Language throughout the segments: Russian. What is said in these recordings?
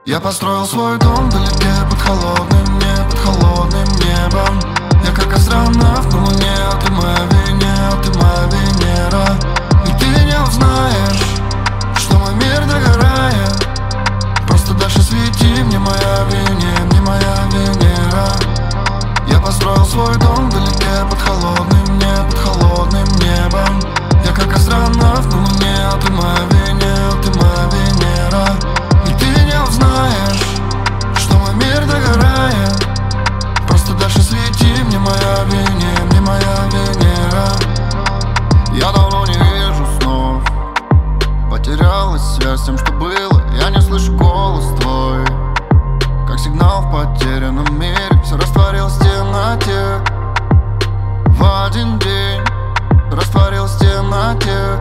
Я построил свой дом вдалеке под холодным небом. Я как астронавт на луне, а ты моя Венера. И ты не узнаешь, что мой мир догорает. Просто дальше свети мне, моя Венера. Я построил свой дом вдалеке под холодным небом. Я как астронавт на луне, а ты моя Венера. И ты не узнаешь, что мой мир догорает. Просто дальше свети мне, моя Венера. Я давно не вижу снов, потерялась связь с тем, что было. Я не слышу голос твой, как сигнал в потерянном мире. Все растворилось в темноте. В один день растворилось в темноте.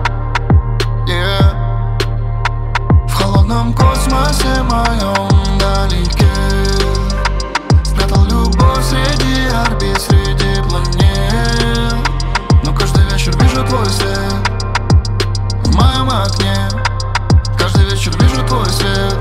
В холодном космосе моем вдалеке спрятал любовь среди орбит, среди планет. Но каждый вечер вижу твой свет в моем окне. Каждый вечер вижу твой свет.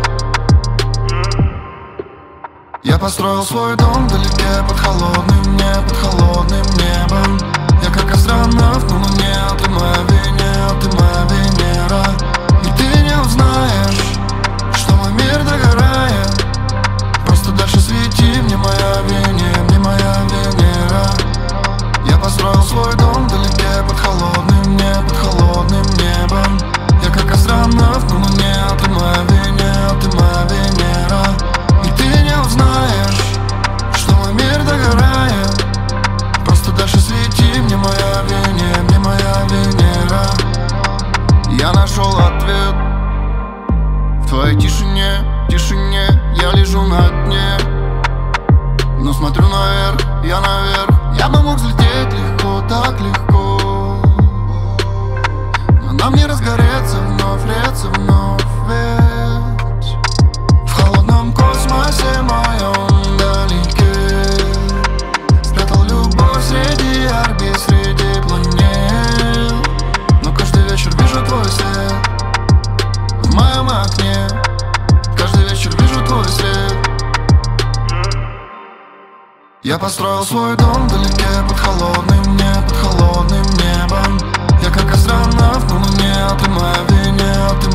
Я построил свой дом вдалеке под холодным небом. Я как астронавт на луне, а ты моя Венера. И ты не узнаешь, что мой мир догорает. Просто дальше свети мне, моя Венера. Я построил свой дом вдалеке под холодным небом. Я как астронавт на луне, а ты моя Венера. И ты не узнаешь, что мой мир догорает. Просто дальше свети мне, моя Венера. Я нашел ответ в твоей тишине. Я лежу на дне, но смотрю наверх, я наверх. Я бы мог взлететь легко, так легко, но нам не разгореться вновь, ведь в холодном космосе моем вдалеке спрятал любовь среди орбит, среди планет. Но каждый вечер вижу твой свет в моем окне. Каждый вечер вижу твой свет. Я построил свой дом вдалеке под холодным небом. Я как астронавт на луне, а ты моя Венера.